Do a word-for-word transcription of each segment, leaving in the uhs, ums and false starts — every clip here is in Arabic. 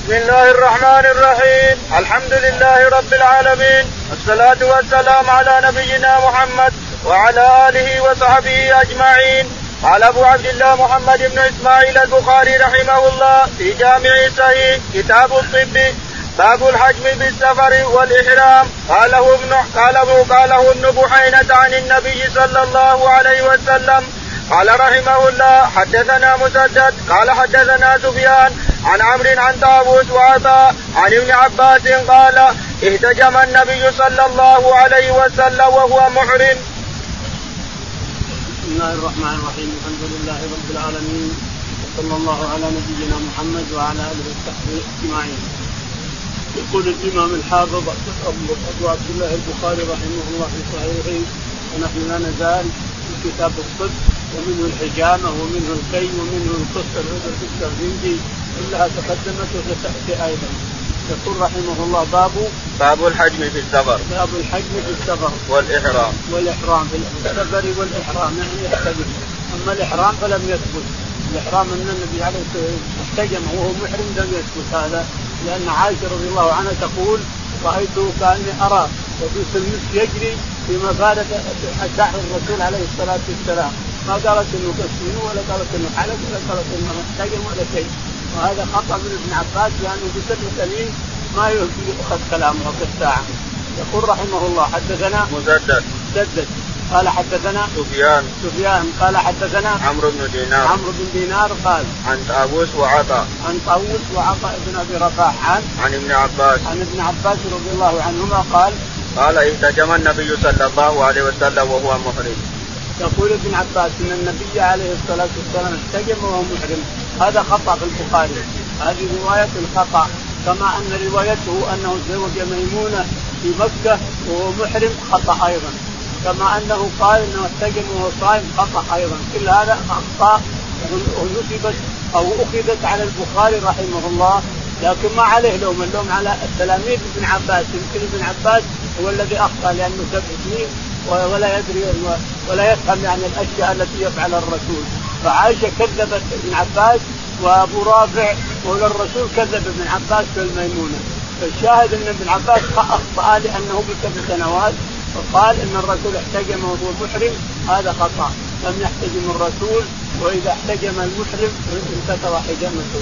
بسم الله الرحمن الرحيم. الحمد لله رب العالمين، والصلاة والسلام على نبينا محمد وعلى آله وصحبه أجمعين. قال أبو عبد الله محمد بن إسماعيل البخاري رحمه الله في جامع صحيح كتاب الطب باب الحجم بالسفر والإحرام. قاله ابن قاله قاله ابن بحينة عن النبي صلى الله عليه وسلم قال رحمه الله حدثنا مسدد قال حدثنا سفيان عن عمرو عن طاووس وعطاء عن ابن عباس قال اهتجم النبي صلى الله عليه وسلم وهو محرم. بسم الله الرحمن الرحيم. الحمد لله رب العالمين، وصلى الله على نبينا محمد وعلى اله وصحبه اجمعين. يقول الامام الحافظ ابو عبد الله البخاري رحمه الله في صحيحه، ونحن لا نزال في كتاب الطب، ومنه الحجامه ومنه الكي ومنه القصه الترجمه كلها تقدمت وستاتي ايضا. يقول رحمه الله باب باب الحجم في السفر باب الحجم في السفر والإحرام والإحرام في السفر والإحرام يعني يحتجم. أما الإحرام فلم يثبت. الإحرام أن النبي عليه الصلاة والسلام احتجم وهو محرم لم يثبت هذا، لأن عائشة رضي الله عنها تقول رأيته كأني أرى وفي المسك يجري في مفادة شعر الرسول عليه الصلاة والسلام، ما قالت إنه كسر ولا قالت إنه حلق ولا قالت إنه احتجم ولا شيء. وهذا خطأ من ابن عباس، لأنه بسبب سليم ما يؤخذ كلامه كالساعة. يقول رحمه الله حدثنا مسدد مسدد قال حدثنا سفيان سفيان قال حدثنا عمرو بن دينار عمرو بن دينار قال عن طاووس وعطاء عن طاووس وعطاء بن أبي رباح عن عن ابن عباس عن ابن عباس رضي الله عنهما قال قال اهتجم النبي صلى الله عليه وسلم وهو محرم. يقول ابن عباس ان النبي عليه الصلاه والسلام احتجم وهو محرم. هذا خطأ في البخاري، هذه روايه الخطأ، كما ان روايته انه تزوج ميمونه في مكه وهو محرم خطأ ايضا، كما انه قال انه احتجم وهو صائم خطأ ايضا. كل هذا اخطاء نسبت او اخذت على البخاري رحمه الله، لكن ما عليه لوم، اللوم على التلاميذ ابن عباس. يمكن ابن عباس هو الذي اخطأ لانه سبع سنين ولا يدري ولا يفهم يعني الاشياء التي يفعلها الرسول. فعائشه كذبت ابن عباس، وابو رافع مولى الرسول كذب ابن عباس في الميمونه. فالشاهد ان ابن عباس اخطا لانه بسبع سنوات وقال ان الرسول احتجم وهو محرم، هذا خطا. لم يحتجم الرسول، واذا احتجم المحرم انكسر حجامته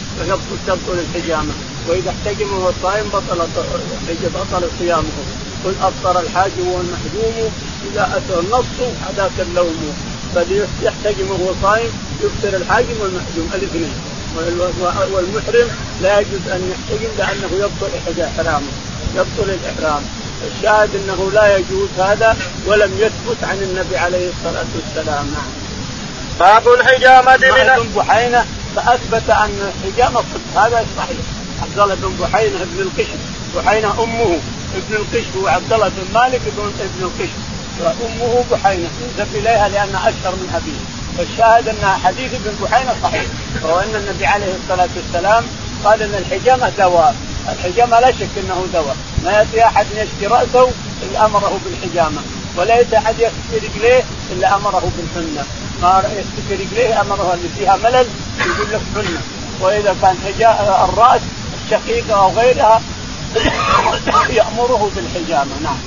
ويبطل الحجامه، واذا احتجم وهو صائم بطل بطل صيامه. قل أفطر الحاجم والمحجوم إذا أتى النص هذاك اللوم، بل يحتجم وهو صائم يفطر الحاجم والمحجوم الاثنين، والمحرم لا يجوز أن يحتجم لأنه يبطل إحرامه يبطل الإحرام. الشاهد أنه لا يجوز هذا، ولم يثبت عن النبي عليه الصلاة والسلام. باب الحجامة من بحينة فأثبت أن الحجامة هذا صحيح. عبد الله بن بحينة ابن القشم، بحينة أمه ابن القشم، وعبد الله بن مالك ابن ابن القشم، وأمه بحينة ينسب إليها لأن أشهر من أبيه. فالشاهد أن حديث ابن بحينة صحيح، وهو أن النبي عليه الصلاة والسلام قال أن الحجامة دواء. الحجامة لا شك أنه دواء، ما يأتي أحد يشكي رأسه إلا أمره بالحجامة، ولا يأتي أحد يشكي رجليه إلا أمره بالحنة. ما يشكي رجليه أمره اللي فيها ملل يقول لك حنة، وإذا كان الرأس الشقيقة أو غيرها يأمره بالحجامة. نعم.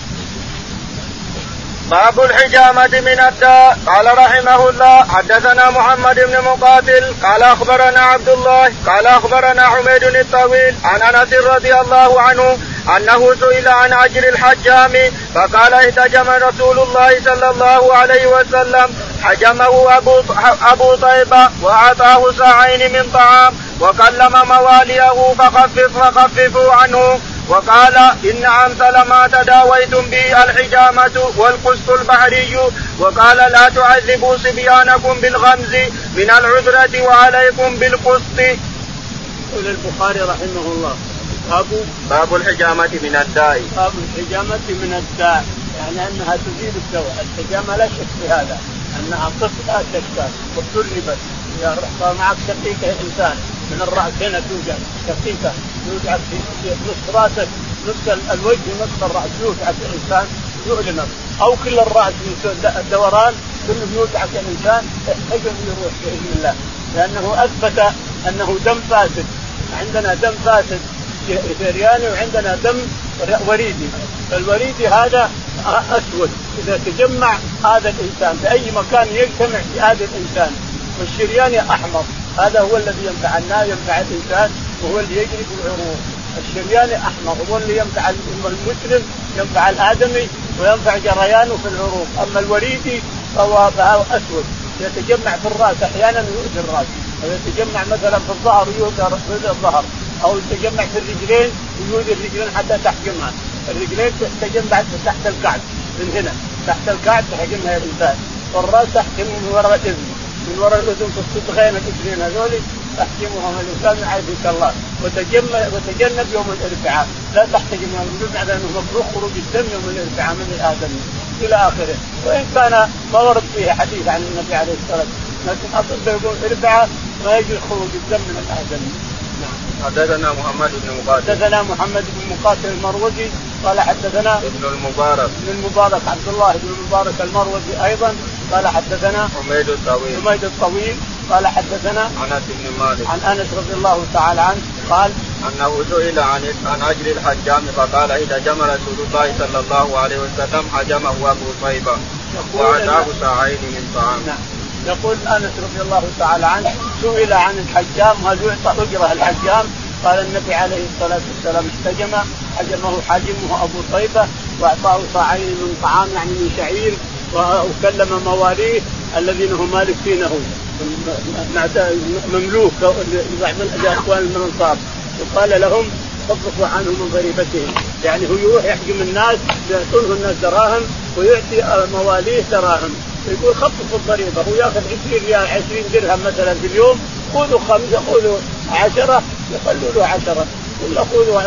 باب الحجامة من الداء. قال رحمه الله حدثنا محمد بن مقاتل قال أخبرنا عبد الله قال أخبرنا حميد الطويل عن أنس رضي الله عنه أنه سئل عن أجر الحجام فقال احتجم رسول الله صلى الله عليه وسلم، حجمه أبو, أبو طيبة وأعطاه ساعين من طعام وكلم مواليه فخفف فخففوا عنه، وقال إن أمثل ما تداويتم به الحجامة والقسط البحري، وقال لا تعذبوا صبيانكم بالغمز من العذرة وعليكم بالقسط. قال البخاري رحمه الله أبو باب الحجامة من الداء. باب الحجامة من الداء يعني أنها تزيد الدواء. الحجامة لا شك في هذا أنها قسط لا شك وتربت. يا رحمة معك شقيقة إنسان من الرأس هنا توجد شقيقة يوجع في نص رأسك نص الوجه نص الرأس يوجع الإنسان يؤلمك، أو كل الرأس من الدوران كله يوجع الإنسان احتجم يروح بإذن الله، لأنه أثبت أنه دم فاسد عندنا دم فاسد شرياني وعندنا دم وريدي. فالوريدي هذا أسود إذا تجمع هذا الإنسان بأي مكان يجتمع في هذا الإنسان، والشرياني أحمر هذا هو الذي ينفع الناس ينفع الإنسان وهو اللي يجري في العروق. الشرياني أحمر هو اللي ينفع المسلم ينفع الآدمي وينفع جريانه في العروق. أما الوريدي فهو أسود يتجمع في الرأس أحيانا يؤذي الرأس، أو يتجمع مثلا في الظهر يؤذي الظهر، أو يتجمع في الرجلين يؤذي الرجلين حتى تحجمها. الرجلين تتجمع تحت الكعب من هنا تحت الكعب تحجمها الإنسان، والرأس تحجمه من وراء الإذن من وراء الأذن في الصدغين الإذنين هذول تحجمهم الإنسان يعافيك الله. وتجنب وتجنب يوم الاربعاء لا تحتجم يوم الاربعاء لأنه مكروه خروج الدم يوم الاربعاء من الآدم إلى آخره. وإن كان ما ورد فيه حديث عن النبي عليه الصلاة والسلام لكن أصل يقول الاربعاء ما يجوز خروج الدم من الآدم. حدثنا محمد بن مقاتل حدثنا محمد بن مقاتل المروزي قال حدثنا ابن المبارك ابن المبارك عبد الله بن المبارك المروزي أيضا قال حدثنا حميد الطويل حميد الطويل قال حدثنا أنس بن مالك عن أنس رضي الله تعالى عنه قال أنه سئل عن عن أجل الحجام فقال إذا جمع رسول الله صلى الله عليه وسلم حجمه أبو طيبة وأعطاه ساعين من طعام. نعم. يقول أنس رضي الله تعالى عنه سئل عن الحجام هل يعطى أجره الحجام؟ قال النبي عليه الصلاة والسلام احتجم حجمه حاجمه أبو طيبة وأعطاه ساعين من طعام يعني من شعير، وكلم مواليه الذين هم مالكينه مملوك لأخوان المنصاب وقال لهم خففوا عنه من ضريبتهم. يعني هو يروح يحجم الناس يعطونه الناس دراهم ويعطي مواليه دراهم، يقول خففوا الضريبة. هو يأخذ عشرين ريال عشرين درهم مثلا في اليوم، خذوا خمسة خذوا عشرة يخلوا له عشرة، ولا خذوا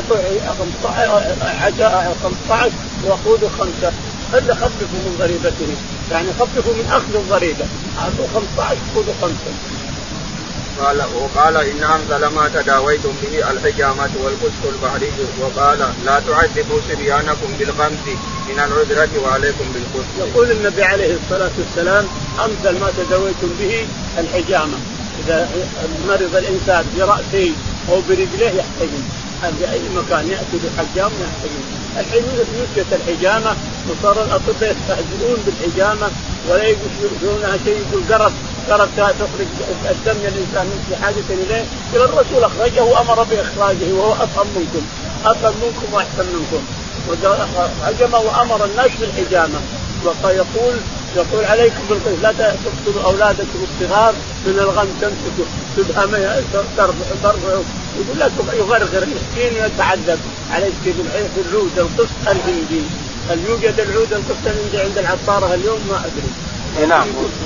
خمسة عشر وخذوا خمسة، هذا خففوا من ضريبتهم يعني خففوا من أخذ الضريبة أعطوا خمسة عشر خذوا خمسة. قال وقال إن أنزل ما تداويتم به الحجامة والقسط البحري وقال لا تعذبوا صبيانكم بالخمس من العذرة وعليكم بالقسط. يقول النبي عليه الصلاة والسلام أنزل ما تداويتم به الحجامة، إذا مرض الإنسان برأسه أو برجله يحتجم بأي مكان يأتي بالحجام يحتجم. الحين يوجد الحجامة وصار الأطباء يستهزئون بالحجامة ولا يقولونها شيء، يقول قرب قرب تخرج الدم من الإنسان في حاجة إليه إلى الرسول أخرجه وأمر بإخراجه وهو أفهم منكم أفهم منكم وأحسن منكم وحجم وأمر الناس بالحجامة. ويقول يقول عليكم بالقسط لا تقتلوا أولادكم الصغار من الغم تمسكوا تبهمها ترفعوا يقول لا يغرغر مسكين ويتعذب عليك بالعيش العود القسط الهندي. هل يوجد العود القسط الهندي عند العطارة اليوم؟ ما أدري. نعم.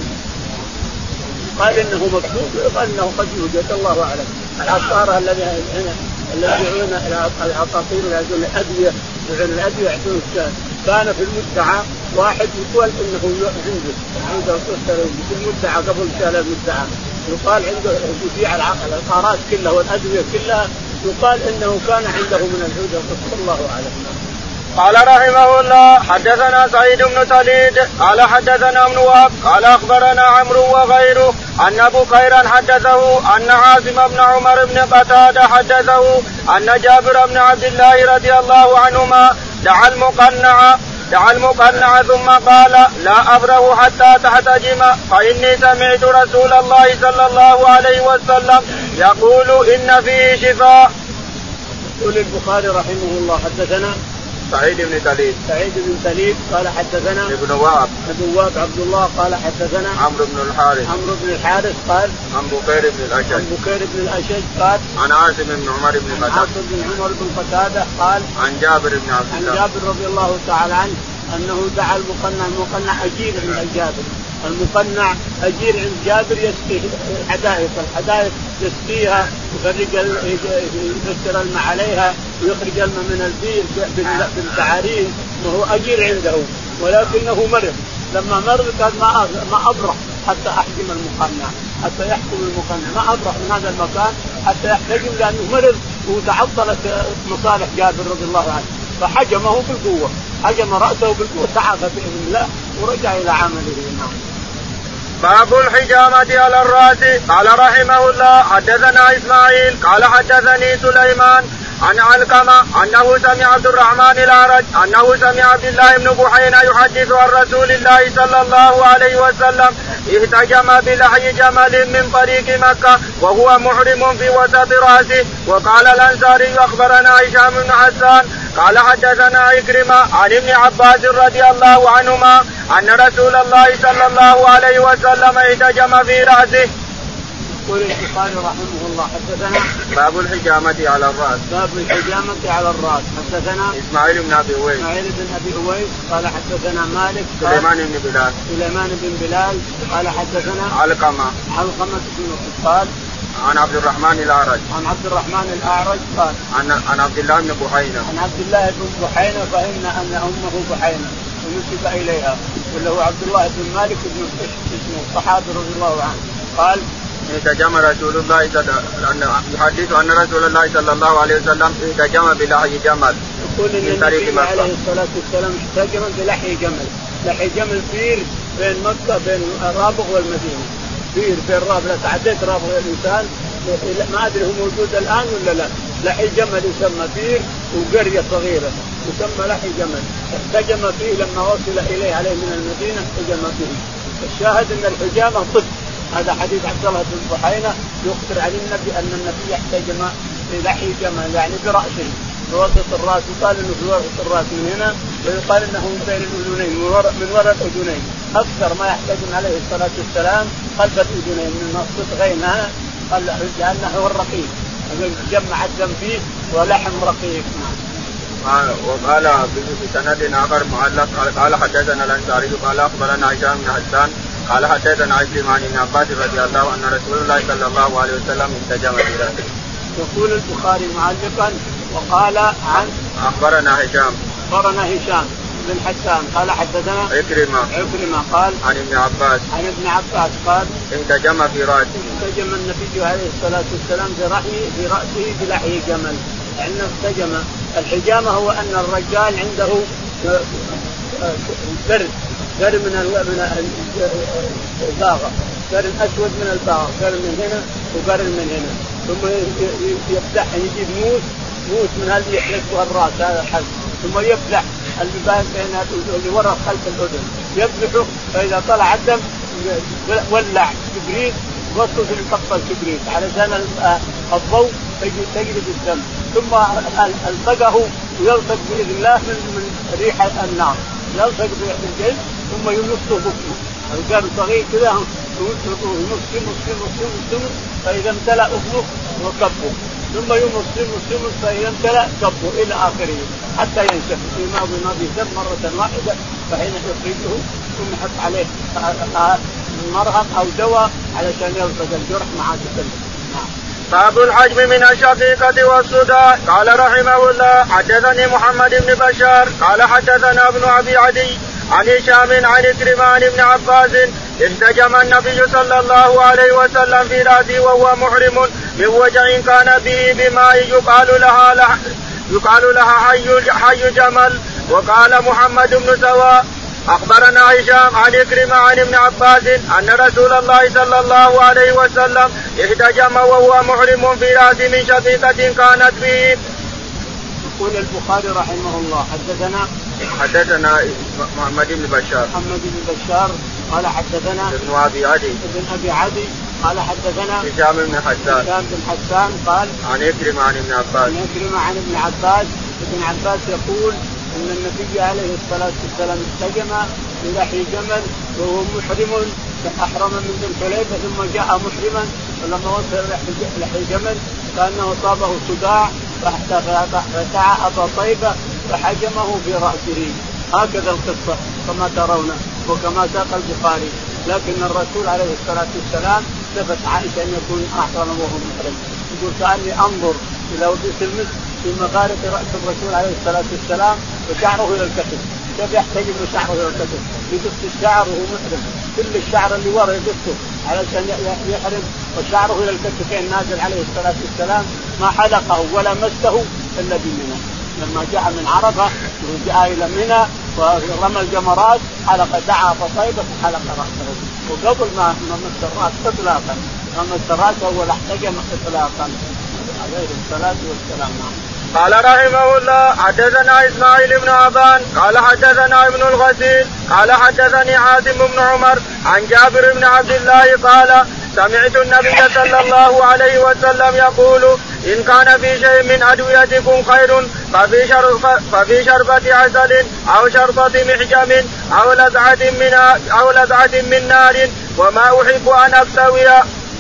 قال إنه مكتوب وقال إنه قد يوجد الله أعلم. العطارة الذي الذي يعون العطاطير ويعطون الأدوية يعون الأدوية يعطون الشان. كان في المدعى واحد يقول إنه عنده عنده قسط في المدعى قبل شهر المدعى يقال عنده يبيع العقارات كلها والأدوية كلها يقال إنه كان عنده من العود القسط الله أعلم. قال رحمه الله حدثنا سعيد بن تليد قال حدثنا ابن وهب قال أخبرنا عمرو وغيره أن أبو خيرا حدثه أن عاصم بن عمر بن قتادة حدثه أن جابر بن عبد الله رضي الله عنهما دعا المقنع دعا المقنع ثم قال لا أبره حتى تحتجم فإني سمعت رسول الله صلى الله عليه وسلم يقول إن فيه شفاء. يقول البخاري رحمه الله حدثنا سعيد بن تليد سعيد بن تليد قال حدثنا ابن وهب ابن وهب عبد الله قال حدثنا عمرو بن الحارث عمرو بن الحارث قال عن بكير بن الأشج عن بكير بن الأشج قال عن عاصم بن عمر بن قتادة عاصم بن عمر بن قتادة قال عن جابر بن عبد الله عن جابر رضي الله تعالى عنه أنه دعا المقنع المقنع أجير عند جابر المقنع أجير عند جابر يسقي الحدائق الحدائق يسقيها يفرق يفسر الماء عليها ويخرج الماء من البير بالتعارين وهو أجير عنده ولكنه مرض. لما مرض قال ما ما أبرح حتى أحجم المقنع حتى يحكم المقنع ما أبرح من هذا المكان حتى يحتجم لأنه مرض وتعطلت مصالح جابر رضي الله عنه فحجمه بالقوة حجم رأسه بالقوة تعافى بإذن الله ورجع إلى عمله. باب الحجامة على الرأس. قال رحمه الله حدثنا إسماعيل قال حدثني سليمان عن علقمة أنه سمع عبد الرحمن الأعرج أنه سمع عبد الله بن بحينا يحدث عن رسول الله صلى الله عليه وسلم اهتجم بلحي جمل من طريق مكة وهو محرم في وسط رأسه. وقال الأنصاري أخبرنا هشام بن حسان قال حدثنا عكرمة عن ابن عباس رضي الله عنهما أن رسول الله صلى الله عليه وسلم اهتجم في رأسه. يقول البخاري رحمه الله حدثنا باب الحجامة على الرأس. باب الحجامة على الرأس. حدثنا إسماعيل بن أبي أويس إسماعيل بن أبي أويس قال حدثنا مالك سليمان بن بلال سليمان بن بلال قال حدثنا علقمة علقمة بن قال عن عبد الرحمن الأعرج عن عبد الرحمن الأعرج قال عن عن عبد الله بن بحينا عن عبد الله بن بحينا فإن أن أمه بحينا ونسب إليها واللي هو عبد الله بن مالك بن اسمه الصحابي رضي الله عنه قال اهتجم رسول الله يحدث أن رسول الله صلى الله عليه وسلم اهتجم بلحي جمل. يقول ان النبي عليه الصلاة والسلام اهتجم بلحي جمل. لحي جمل بير بين مكة بين رابغ والمدينة. بير بين رابغ لا تعديت رابغ الإنسان ما أدري هو موجود الآن ولا لا. لحي جمل يسمى بير وقرية صغيرة يسمى لحي جمل. اهتجم فيه لما وصل إليه عليه من المدينة اهتجم فيه. الشاهد ان الحجامة طب. هذا حديث عبد الله بن بحينا يخبر عن النبي ان النبي احتجم بلحي جمل يعني برأسه بوسط الراس. يقال انه في وسط الراس من هنا ويقال انه من بين الاذنين من وراء من وراء الاذنين. اكثر ما يحتجم عليه الصلاه والسلام خلف الاذنين من نصف غينها لانه هو الرقيق جمع الدم فيه ولحم رقيق. وقال في سند اخر معلق قال حدثنا الانصاري قال اخبرنا هشام بن حسان قال حدثنا عكرمة عن ابن عباس رضي الله عنه ان رسول الله صلى الله عليه وسلم اهتجم برأسه. يقول البخاري معلقا وقال عن اخبرنا هشام اخبرنا هشام بن حسان قال حدثنا عكرمة عكرمة قال عن ابن عباس عن ابن عباس قال اهتجم في رأسه. اهتجم النبي عليه الصلاة والسلام برأسه في رأسه بلحي جمل لأنه اهتجم. الحجامة هو أن الرجال عنده برد برد من الباغة برد أسود من الباغة برد من هنا وبرد من هنا ثم يفتح يجيب موس موس من هذه يحلقها الرأس هذا الحلق ثم يفتح البيبان بين اللي وراء خلف الأذن يفتحه فإذا طلع الدم ولع كبريت وصل القطة الكبريت علشان الضوء تجري الدم ثم التقه ويلصق بإذن الله من ريح النار يلصق بالجلد ثم يمصه بكه الجلد صغير كذا يمص يمص يمص يمص فإذا امتلأ أفنه وكبه ثم يمص يمص يمص فإذا امتلأ كبه إلى آخره حتى ينشف في ماضي ماضي دم مرة واحدة فحين يخرجه ثم يحط عليه مرهم أو دواء علشان يلصق الجرح مع الدم. باب الحجم من الشقيقة والصداع. قال رحمه الله حدثني محمد بن بشار قال حدثنا ابن أبي عدي عن هشام عن عكرمة عن ابن عباس اهتجم النبي صلى الله عليه وسلم في رأسه وهو محرم من وجع كان به بماء يقال لها يقال لها حي, حي جمل. وقال محمد بن سواء أخبرنا هشام عن عكرمة عن ابن عباس أن رسول الله صلى الله عليه وسلم اهتجم وهو محرم في رأس من شقيقة كانت به. يقول البخاري رحمه الله حدثنا حدثنا محمد بن بشار محمد بن بشار قال حدثنا ابن أبي عدي ابن أبي عدي قال حدثنا هشام بن حسان هشام بن حسان قال عن عكرمة عن ابن عباس عن عكرمة عن ابن عباس ابن عباس يقول أن النبي عليه الصلاة والسلام اهتجم بلحي جمل وهو محرم أحرم من ذي الحليفة ثم جاء محرما فلما وصل لحي جمل كأنه أصابه صداع فسعى أبا طيبة فحجمه في رأسه. هكذا القصة كما ترون وكما ساق البخاري. لكن الرسول عليه الصلاة والسلام ثبت عائشة أن يكون أحرم وهو محرم. يقول كأني أنظر إلى وجه المسك في مغارة رأس الرسول عليه الصلاة والسلام وشعره إلى الكتف. كيف يحتجم شعره إلى الكتف؟ يقص الشعر وهو محرم كل الشعر اللي ورا يقصه علشان يحرم وشعره إلى الكتفين نازل عليه الصلاة والسلام ما حلقه ولا مسه إلا بمنى. لما جاء من عرفة وجاء إلى منى ورمى الجمرات حلق دعا فطيبة حلق رأسه وقبل ما ما الراس اطلاقا، ما الراس اول احتجم اطلاقا عليه الصلاه والسلام. قال رحمه الله حدثنا إسماعيل بن أبان قال حدثنا ابن الغسيل قال حدثني عاصم بن عمر عن جابر بن عبد الله قال سمعت النبي صلى الله عليه وسلم يقول إن كان في شيء من أدويتكم خير ففي, شرب ففي شربة عسل أو شربة محجم أو لذعة من, أو لذعة من نار وما أحب أن أكتوي.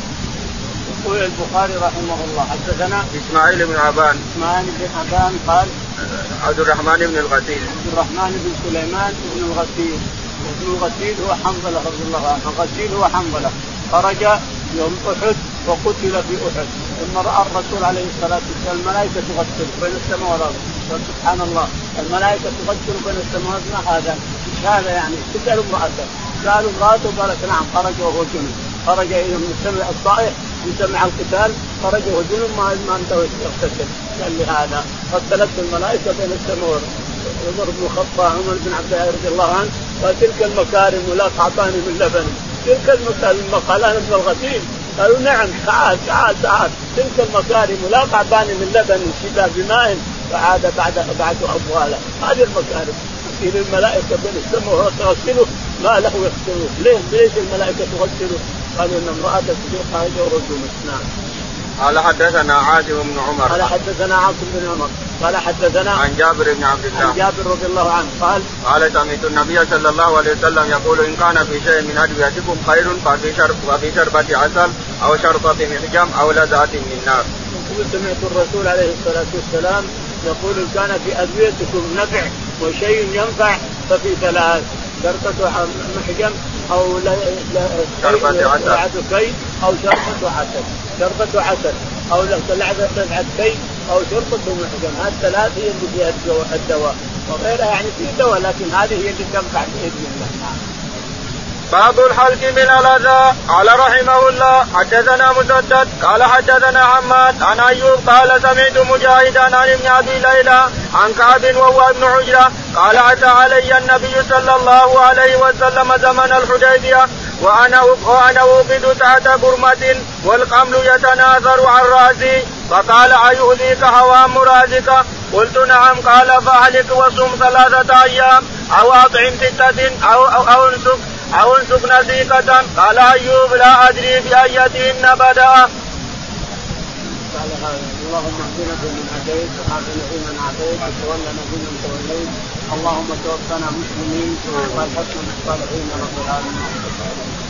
يقول البخاري رحمه الله حدثنا إسماعيل بن أبان إسماعيل بن أبان قال عبد الرحمن بن الغسيل عبد الرحمن بن سليمان بن الغسيل وابن الغسيل هو حنظلة رضي الله عنه. الغسيل هو حنظلة خرج يوم أحد وقتل في أحد ثم رأى الرسول عليه الصلاة والسلام الملائكة تغسل بين السماء والأرض. سبحان الله الملائكة تغسل بين السماوات. ما هذا هذا يعني تسأل امرأته سألوا امرأته قالت نعم خرج وهو جنب. خرج إلى من سمع الصائح من سمع القتال خرج وهو جنب ما ما انتهى يغتسل. قال لي هذا غسلت الملائكة بين السماء والأرض. عمر بن الخطاب عمر بن عبد الله رضي الله عنه قال تلك المكارم لا تعطاني من لبن. تلك المكارم قال أنا ابن الغسيل قالوا نعم تعال تعال تعال تلك المكارم لا تعطاني من لبن شباب بماء فعاد بعد بعد أبواله. هذه المكارم يصير الملائكة بين السماء وتغسله ما له يغسله. ليه ليش الملائكة تغسله؟ قالوا ان امرأة تجيء خارجه ورجل. نعم. قال حدثنا عاصم بن عمر قال حدثنا عاصم بن عمر قال حدثنا عن جابر بن عبد الله عن جابر رضي الله عنه قال قال سمعت النبي صلى الله عليه وسلم يقول إن كان في شيء من أدويتكم خير ففي شرب وفي شربة عسل أو شربة محجم أو لذعة من نار. يقول سمعت الرسول عليه الصلاة والسلام يقول إن كان في أدويتكم نفع وشيء ينفع ففي ثلاث شربة محجم أو شربة عسل كي أو شربة عسل شربة عسل أو لذعة كي أو شربة محجم. هذه الثلاث هي اللي فيها الدواء وغيرها يعني في دواء لكن هذه هي اللي تنفع بإذن الله. باب الحلق من الأذى. قال رحمه الله حدثنا مسدد قال حدثنا حماد عن أيوب قال سمعت مجاهدا عن ابن أبي ليلى عن كعب وهو ابن عجرة قال أتى علي النبي صلى الله عليه وسلم زمن الحديبية وأنا وأنا أوقد تحت برمة والقمل يتناثر عن رأسي فقال أيؤذيك هوام رأسك؟ قلت نعم. قال فأهلك وصم ثلاثة أيام أو أطعم ستة أو أو, أو انسك أو انسك نسيكة. قال أيوب لا أدري بأيتهن بدأ. قال اللهم اهدنا فيمن هديت وعافنا فيمن عافيت وتولنا فيمن توليت اللهم توفنا مسلمين والحسن بالصالحين رب العالمين.